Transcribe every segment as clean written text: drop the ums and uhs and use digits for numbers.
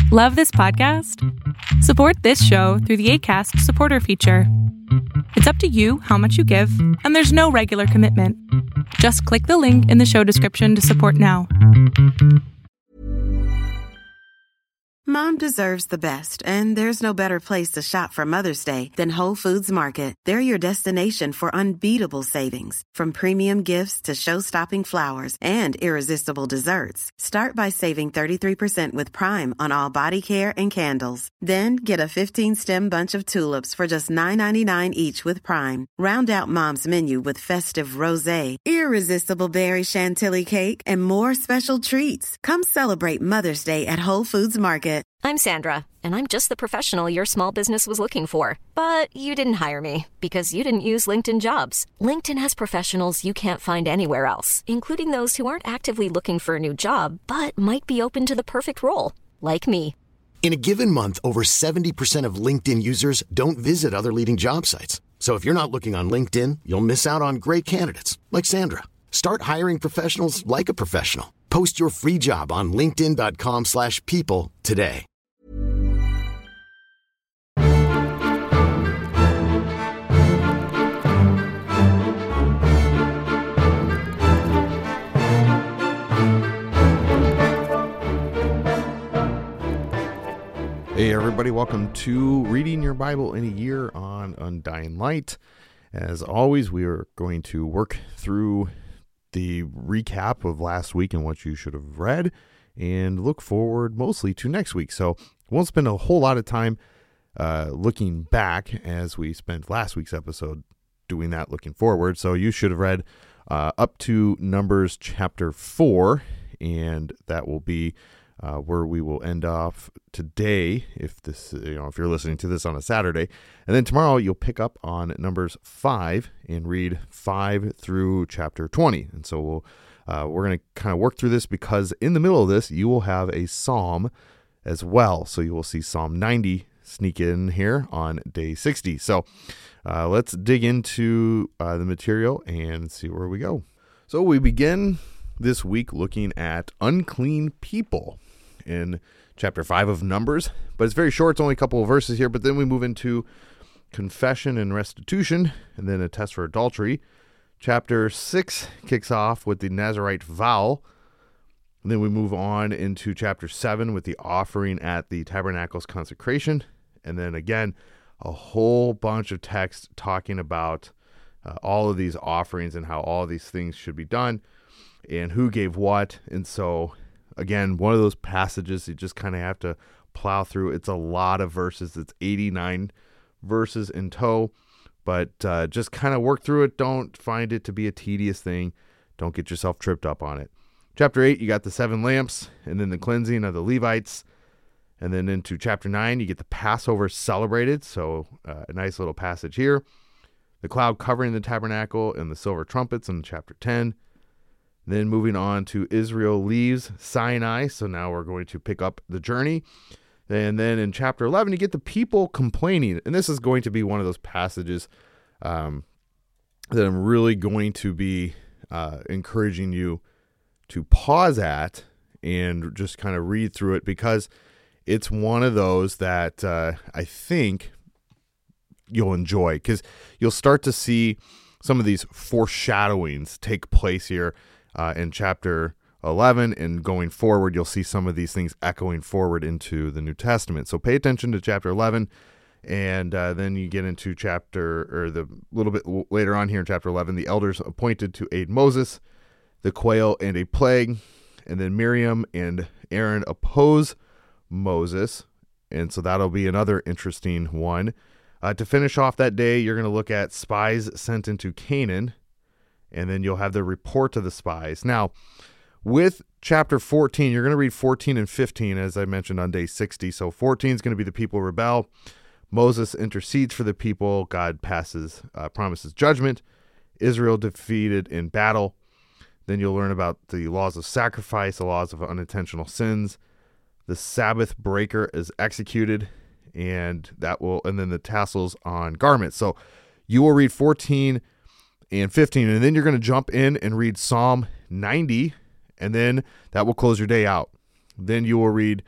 Love this podcast? Support this show through the Acast supporter feature. It's up to you how much you give, and there's no regular commitment. Just click the link in the show description to support now. Mom deserves the best, and there's no better place to shop for Mother's Day than Whole Foods Market. They're your destination for unbeatable savings, from premium gifts to show-stopping flowers and irresistible desserts. Start by saving 33% with Prime on all body care and candles. Then get a 15-stem bunch of tulips for just $9.99 each with Prime. Round out Mom's menu with festive rosé, irresistible berry chantilly cake, and more special treats. Come celebrate Mother's Day at Whole Foods Market. I'm Sandra, and I'm just the professional your small business was looking for. But you didn't hire me because you didn't use LinkedIn Jobs. LinkedIn has professionals you can't find anywhere else, including those who aren't actively looking for a new job, but might be open to the perfect role, like me. In a given month, over 70% of LinkedIn users don't visit other leading job sites. So if you're not looking on LinkedIn, you'll miss out on great candidates, like Sandra. Start hiring professionals like a professional. Post your free job on linkedin.com/people today. Hey everybody, welcome to Reading Your Bible in a Year on Undying Light. As always, we are going to work through the recap of last week and what you should have read and look forward mostly to next week. So we won't spend a whole lot of time looking back as we spent last week's episode doing that looking forward. So you should have read up to Numbers chapter 4, and that will be where we will end off today, if you're listening to this on a Saturday. And then tomorrow you'll pick up on Numbers 5 and read 5 through chapter 20. And so we're going to kind of work through this because in the middle of this, you will have a psalm as well. So you will see Psalm 90 sneak in here on day 60. So let's dig into the material and see where we go. So we begin this week looking at unclean people in chapter 5 of Numbers, but it's very short. It's only a couple of verses here, but then we move into confession and restitution, and then a test for adultery. Chapter 6 kicks off with the Nazirite vow, and then we move on into chapter 7 with the offering at the tabernacle's consecration, and then again, a whole bunch of text talking about all of these offerings and how all of these things should be done and who gave what. And so again, one of those passages you just kind of have to plow through. It's a lot of verses. It's 89 verses in tow, but just kind of work through it. Don't find it to be a tedious thing. Don't get yourself tripped up on it. Chapter 8, you got the 7 lamps and then the cleansing of the Levites. And then into chapter 9, you get the Passover celebrated. So a nice little passage here. The cloud covering the tabernacle and the silver trumpets in chapter 10. Then moving on to Israel leaves Sinai. So now we're going to pick up the journey. And then in chapter 11, you get the people complaining. And this is going to be one of those passages that I'm really going to be encouraging you to pause at and just kind of read through it, because it's one of those that I think you'll enjoy, because you'll start to see some of these foreshadowings take place here in chapter 11, and going forward, you'll see some of these things echoing forward into the New Testament. So pay attention to chapter 11, and then you get into the little bit later on here in chapter 11, the elders appointed to aid Moses, the quail and a plague, and then Miriam and Aaron oppose Moses, and so that'll be another interesting one. To finish off that day, you're going to look at spies sent into Canaan, and then you'll have the report of the spies. Now, with chapter 14, you're going to read 14 and 15, as I mentioned, on day 60. So 14 is going to be the people rebel. Moses intercedes for the people. God promises judgment. Israel defeated in battle. Then you'll learn about the laws of sacrifice, the laws of unintentional sins. The Sabbath breaker is executed, and then the tassels on garments. So you will read 14 and 15, and then you're going to jump in and read Psalm 90, and then that will close your day out. Then you will read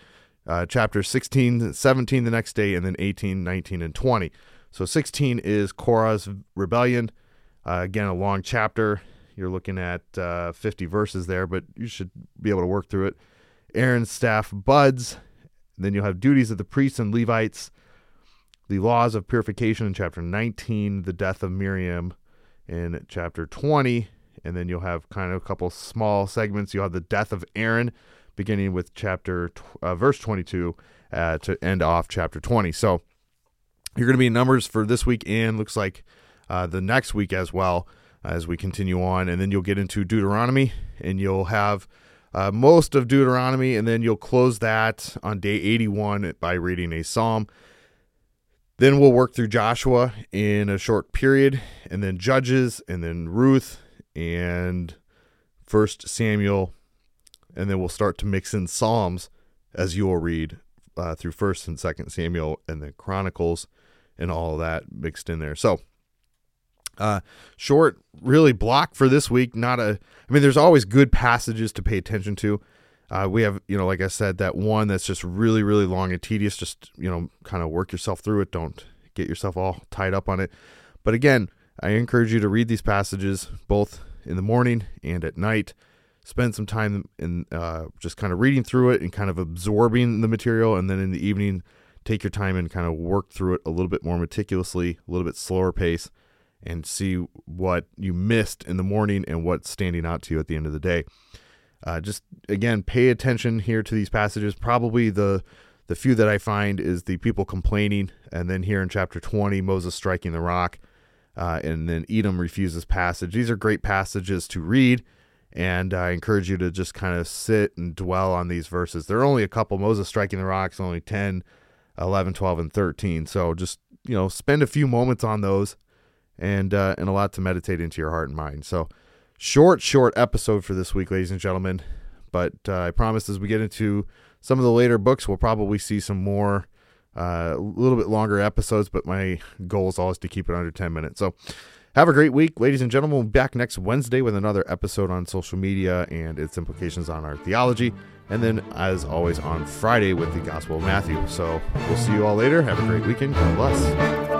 chapter 16, 17 the next day, and then 18, 19, and 20. So 16 is Korah's rebellion. Again, a long chapter. You're looking at 50 verses there, but you should be able to work through it. Aaron's staff buds. Then you'll have duties of the priests and Levites. The laws of purification in chapter 19. The death of Miriam in chapter 20. And then you'll have kind of a couple small segments. You'll have the death of Aaron, beginning with verse 22 to end off chapter 20. So you're going to be in Numbers for this week and looks like the next week as well as we continue on. And then you'll get into Deuteronomy, and you'll have most of Deuteronomy, and then you'll close that on day 81 by reading a psalm. Then we'll work through Joshua in a short period, and then Judges, and then Ruth, and 1 Samuel, and then we'll start to mix in Psalms as you will read through 1 and 2 Samuel, and then Chronicles, and all of that mixed in there. So short, really block for this week. There's always good passages to pay attention to. We have, like I said, that one that's just really, really long and tedious. Just, kind of work yourself through it. Don't get yourself all tied up on it. But again, I encourage you to read these passages both in the morning and at night. Spend some time in just kind of reading through it and kind of absorbing the material. And then in the evening, take your time and kind of work through it a little bit more meticulously, a little bit slower pace, and see what you missed in the morning and what's standing out to you at the end of the day. Just, again, pay attention here to these passages. Probably the few that I find is the people complaining, and then here in chapter 20, Moses striking the rock, and then Edom refuses passage. These are great passages to read, and I encourage you to just kind of sit and dwell on these verses. There are only a couple. Moses striking the rocks, only 10, 11, 12, and 13. So just, spend a few moments on those, and a lot to meditate into your heart and mind. So short episode for this week, ladies and gentlemen. But I promise as we get into some of the later books, we'll probably see some more, a little bit longer episodes, but my goal is always to keep it under 10 minutes. So have a great week, ladies and gentlemen. We'll be back next Wednesday with another episode on social media and its implications on our theology. And then, as always, on Friday with the Gospel of Matthew. So we'll see you all later. Have a great weekend. God bless.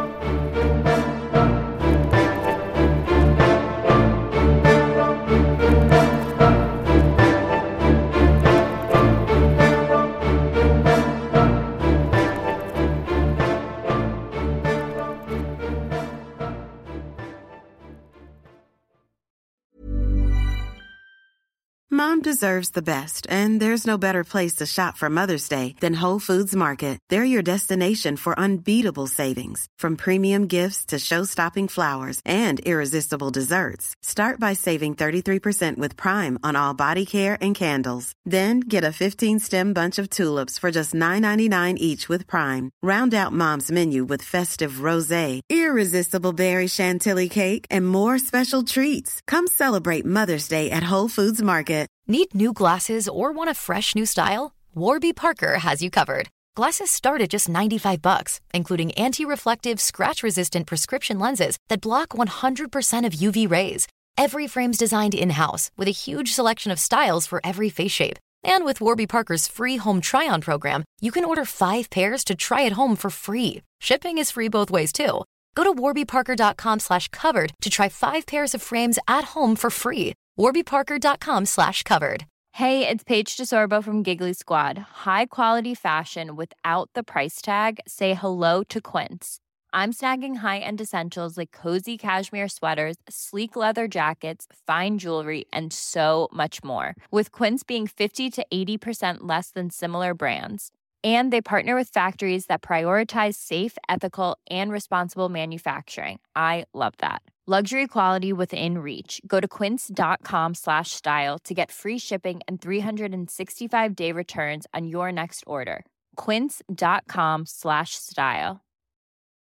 Mom deserves the best, and there's no better place to shop for Mother's Day than Whole Foods Market. They're your destination for unbeatable savings, from premium gifts to show-stopping flowers and irresistible desserts. Start by saving 33% with Prime on all body care and candles. Then get a 15-stem bunch of tulips for just $9.99 each with Prime. Round out Mom's menu with festive rosé, irresistible berry chantilly cake, and more special treats. Come celebrate Mother's Day at Whole Foods Market. Need new glasses or want a fresh new style? Warby Parker has you covered. Glasses start at just $95, including anti-reflective, scratch-resistant prescription lenses that block 100% of UV rays. Every frame's designed in-house with a huge selection of styles for every face shape. And with Warby Parker's free home try-on program, you can order 5 pairs to try at home for free. Shipping is free both ways, too. Go to warbyparker.com/covered to try 5 pairs of frames at home for free. warbyparker.com/covered. Hey, it's Paige DeSorbo from Giggly Squad. High quality fashion without the price tag. Say hello to Quince. I'm snagging high-end essentials like cozy cashmere sweaters, sleek leather jackets, fine jewelry, and so much more. With Quince being 50 to 80% less than similar brands. And they partner with factories that prioritize safe, ethical, and responsible manufacturing. I love that. Luxury quality within reach. Go to quince.com/style to get free shipping and 365-day returns on your next order. Quince.com/style.